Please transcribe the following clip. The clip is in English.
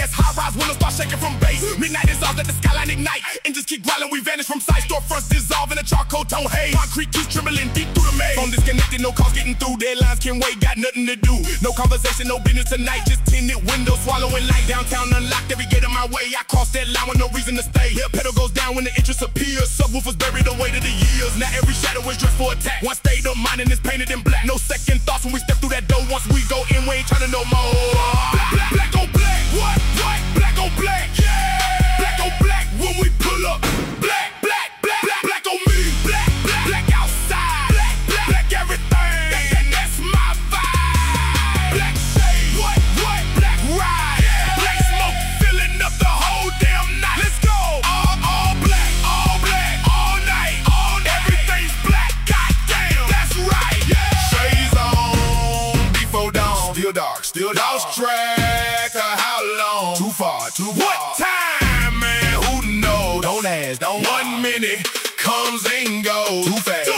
as high-rise windows start shaking from base. Midnight is off, let the skyline ignite. Engines keep growling, we vanish from sight. Storefronts dissolve in a charcoal tone haze. Concrete keeps trembling deep through the maze. Phone disconnected, no calls getting through. Deadlines can wait, got nothing to do. No conversation, no business tonight. Just tinted windows, swallowing light. Downtown unlocked, every gate on my way. I cross that line with no reason to stay. Here pedal goes down when the interest appears. Subwoofers buried away to the years. Now every shadow is dressed for attack. One state of mind and it's painted in black. No second thoughts when we step through that door. Once we go in, we ain't trying to no more. Black on black, what? Black on black, yeah. Black on black when we pull up. Black on me. Black outside. Black everything. That's my vibe. Black shade, what? Black ride. Yeah. Black smoke filling up the whole damn night. Let's go. All black, all night. Everything's black, goddamn. That's right. Yeah. Shades on before dawn. Still dark. Lost track of how long. Too far. What time, man? Who knows? Don't ask. 1 minute comes and goes. Too fast.